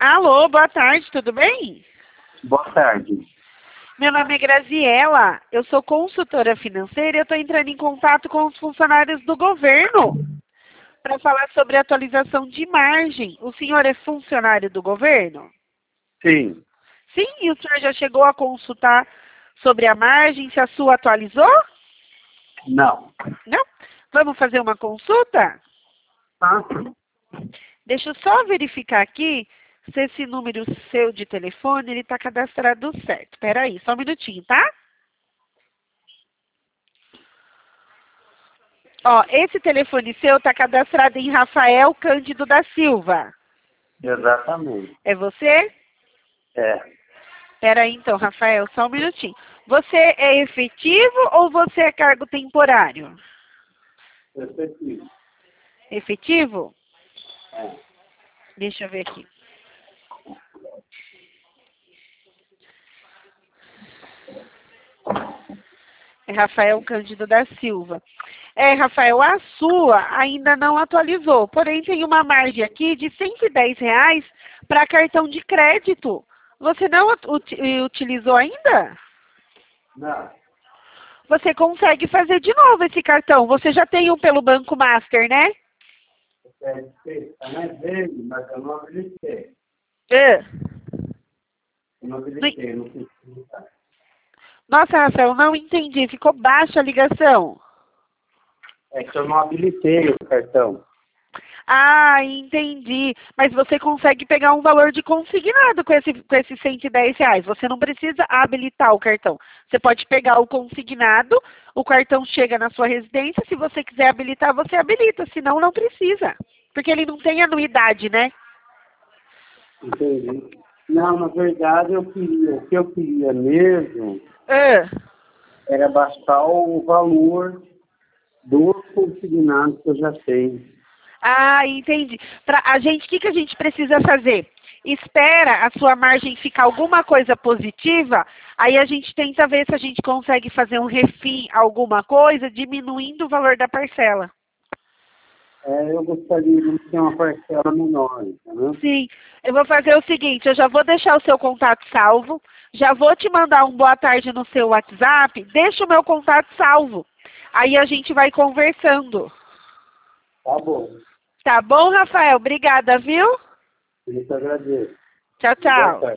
Alô, boa tarde, tudo bem? Boa tarde. Meu nome é Graziela, eu sou consultora financeira e eu estou entrando em contato com os funcionários do governo para falar sobre atualização de margem. O senhor é funcionário do governo? Sim. Sim, e o senhor já chegou a consultar sobre a margem, se a sua atualizou? Não. Não? Vamos fazer uma consulta? Ah, Deixa eu só verificar aqui se esse número seu de telefone ele está cadastrado certo. Espera aí, só um minutinho, tá? Ó, esse telefone seu está cadastrado em Rafael Cândido da Silva. exatamente. É você? É. Espera aí então, Rafael, só um minutinho. Você é efetivo ou você é cargo temporário? Efetivo. Efetivo? É. Deixa eu ver aqui. É Rafael Cândido da Silva. É, Rafael, a sua ainda não atualizou, porém tem uma margem aqui de R$ 110 para cartão de crédito. Você não utilizou ainda? Não. Você consegue fazer de novo esse cartão. Você já tem um pelo Banco Master, né? Está mais verde, mas eu não habilitei. É. Eu não habilitei, não sei se está. Nossa, Rafael, não entendi. Ficou baixa a ligação. É que eu não habilitei o cartão. Ah, entendi. Mas você consegue pegar um valor de consignado com esses R$ 110. Você não precisa habilitar o cartão. Você pode pegar o consignado, o cartão chega na sua residência. Se você quiser habilitar, você habilita. Senão, não precisa. Porque ele não tem anuidade, né? Entendi. Não, na verdade, o que eu queria mesmo Ah. era bastar o valor dos consignados que eu já tenho. Ah, entendi. Pra a gente, o que a gente precisa fazer? Espera a sua margem ficar alguma coisa positiva, aí a gente tenta ver se a gente consegue fazer um refim, alguma coisa, diminuindo o valor da parcela. Eu gostaria de ter uma parcela menor, entendeu? Sim, eu vou fazer o seguinte, eu já vou deixar o seu contato salvo, já vou te mandar um boa tarde no seu WhatsApp, deixa o meu contato salvo. Aí a gente vai conversando. Tá bom. Tá bom, Rafael? Obrigada, viu? Eu te agradeço. Tchau, Boa tchau. tarde.